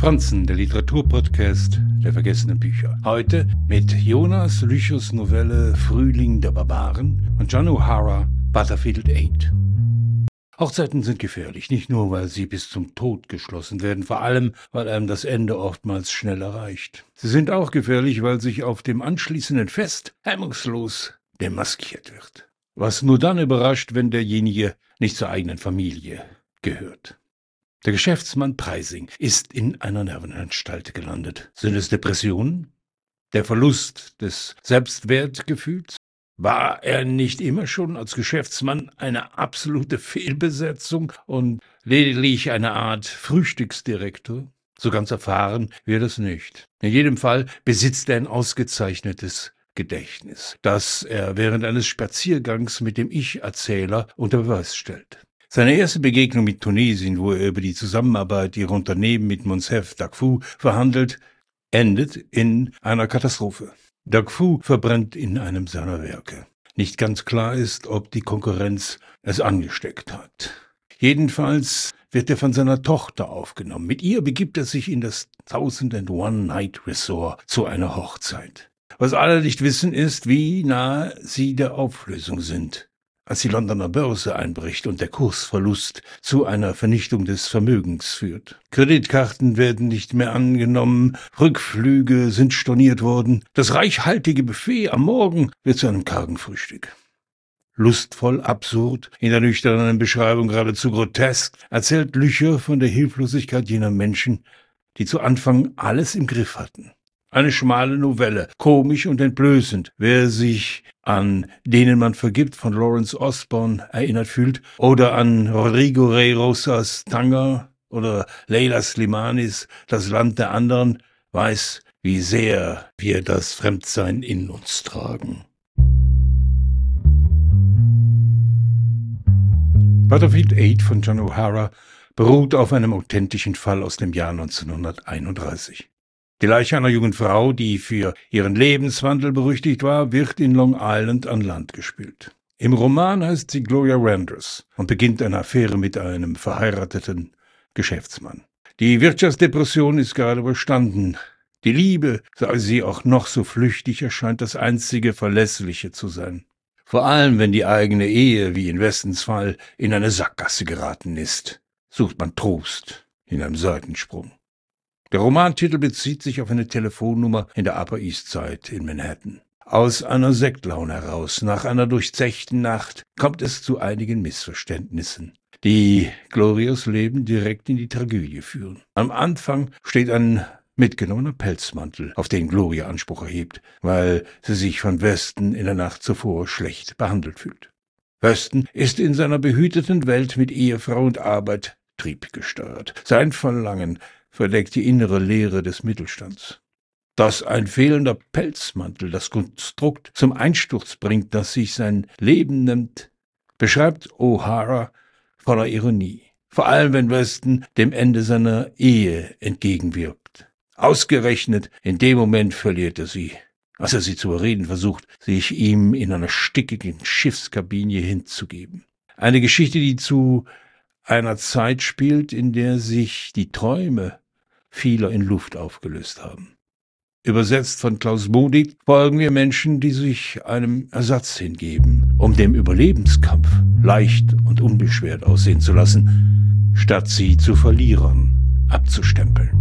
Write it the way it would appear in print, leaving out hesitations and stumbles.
Franzen, der Literaturpodcast der vergessenen Bücher. Heute mit Jonas Lüchers Novelle Frühling der Barbaren und John O'Hara Battlefield 8. Hochzeiten sind gefährlich, nicht nur, weil sie bis zum Tod geschlossen werden, vor allem, weil einem das Ende oftmals schnell erreicht. Sie sind auch gefährlich, weil sich auf dem anschließenden Fest hemmungslos demaskiert wird. Was nur dann überrascht, wenn derjenige nicht zur eigenen Familie gehört. Der Geschäftsmann Preising ist in einer Nervenanstalt gelandet. Sind es Depressionen? Der Verlust des Selbstwertgefühls? War er nicht immer schon als Geschäftsmann eine absolute Fehlbesetzung und lediglich eine Art Frühstücksdirektor? So ganz erfahren wir das nicht. In jedem Fall besitzt er ein ausgezeichnetes Gedächtnis, das er während eines Spaziergangs mit dem Ich-Erzähler unter Beweis stellt. Seine erste Begegnung mit Tunesien, wo er über die Zusammenarbeit ihrer Unternehmen mit Monsef Darfour verhandelt, endet in einer Katastrophe. Darfour verbrennt in einem seiner Werke. Nicht ganz klar ist, ob die Konkurrenz es angesteckt hat. Jedenfalls wird er von seiner Tochter aufgenommen. Mit ihr begibt er sich in das 1001-Night-Resort zu einer Hochzeit. Was alle nicht wissen, ist, wie nahe sie der Auflösung sind. Als die Londoner Börse einbricht und der Kursverlust zu einer Vernichtung des Vermögens führt. Kreditkarten werden nicht mehr angenommen, Rückflüge sind storniert worden, das reichhaltige Buffet am Morgen wird zu einem kargen Frühstück. Lustvoll, absurd, in der nüchternen Beschreibung geradezu grotesk, erzählt Lücher von der Hilflosigkeit jener Menschen, die zu Anfang alles im Griff hatten. Eine schmale Novelle, komisch und entblößend. Wer sich an Denen man vergibt von Lawrence Osborne erinnert fühlt oder an Rodrigo Rey Rosas Tanger oder Leila Slimanis Das Land der anderen, weiß, wie sehr wir das Fremdsein in uns tragen. Battlefield 8 von John O'Hara beruht auf einem authentischen Fall aus dem Jahr 1931. Die Leiche einer jungen Frau, die für ihren Lebenswandel berüchtigt war, wird in Long Island an Land gespült. Im Roman heißt sie Gloria Randers und beginnt eine Affäre mit einem verheirateten Geschäftsmann. Die Wirtschaftsdepression ist gerade überstanden. Die Liebe, sei sie auch noch so flüchtig, erscheint das einzige Verlässliche zu sein. Vor allem, wenn die eigene Ehe, wie in Westens Fall, in eine Sackgasse geraten ist, sucht man Trost in einem Seitensprung. Der Romantitel bezieht sich auf eine Telefonnummer in der Upper East Side in Manhattan. Aus einer Sektlaune heraus, nach einer durchzechten Nacht, kommt es zu einigen Missverständnissen, die Glorias Leben direkt in die Tragödie führen. Am Anfang steht ein mitgenommener Pelzmantel, auf den Gloria Anspruch erhebt, weil sie sich von Weston in der Nacht zuvor schlecht behandelt fühlt. Weston ist in seiner behüteten Welt mit Ehefrau und Arbeit triebgesteuert. Sein Verlangen verdeckt die innere Leere des Mittelstands. Dass ein fehlender Pelzmantel das Konstrukt zum Einsturz bringt, das sich sein Leben nimmt, beschreibt O'Hara voller Ironie. Vor allem, wenn Weston dem Ende seiner Ehe entgegenwirkt. Ausgerechnet in dem Moment verliert er sie, als er sie zu überreden versucht, sich ihm in einer stickigen Schiffskabine hinzugeben. Eine Geschichte, die zu einer Zeit spielt, in der sich die Träume vieler in Luft aufgelöst haben. Übersetzt von Klaus Modig folgen wir Menschen, die sich einem Ersatz hingeben, um dem Überlebenskampf leicht und unbeschwert aussehen zu lassen, statt sie zu Verlierern abzustempeln.